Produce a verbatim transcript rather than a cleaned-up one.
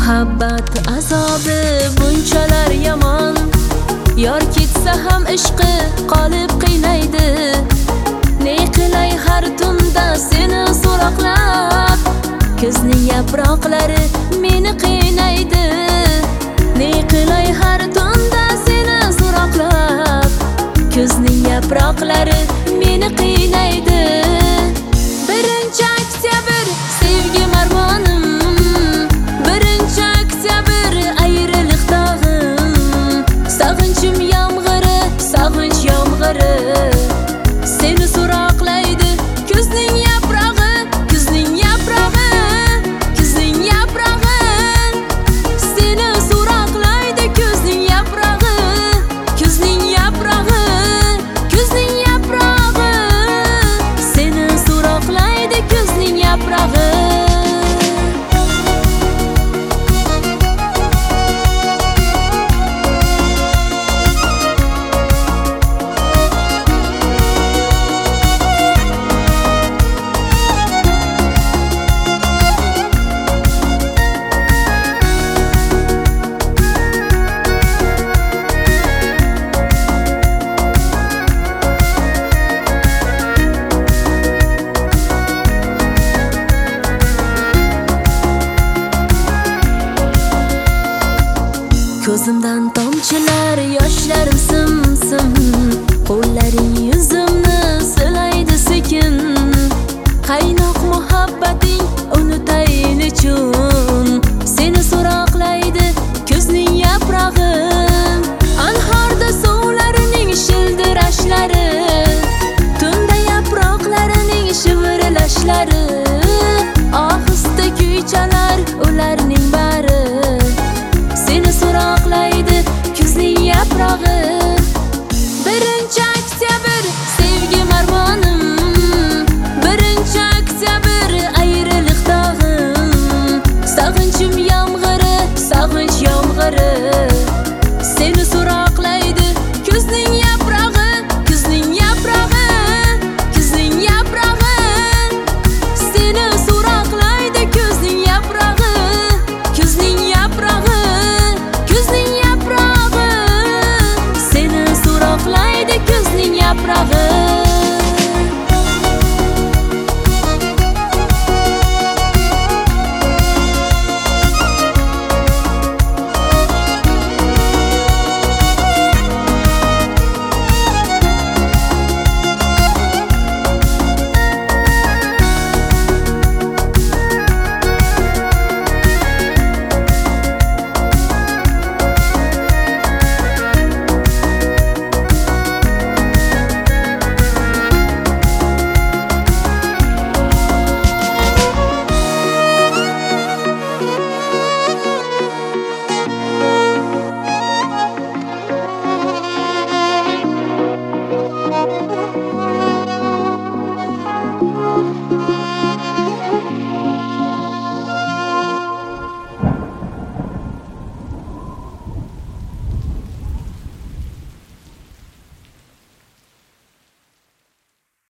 Muhabbat azobi bunchalar yomon, yor ketsa ham ishqi qolib qiynaydi. Ne qilay har tunda seni so'roqlab, kuzning yaproqlari meni qiynaydi. Ne qilay har tunda seni so'roqlab, kuzning yaproqlari meni qiynaydi. Birinchi oktyabr sevgim armonim, birinchi oktyabr ayriliq dog'im. Sog'inchim yomg'iri, sog'inch yomg'iri seni so'roqlaydi. Kuzning yaprog'i, kuzning yaprog'i, kuzning yaprog'i seni so'roqlaydi. Kuzning yaprog'i, kuzning yaprog'i, kuzning yaprog'i seni so'roqlaydi. Kuzning yaprog'i. Ko'zimdan tomchilar, yoshlarim sim-sim, qo'llaring yuzim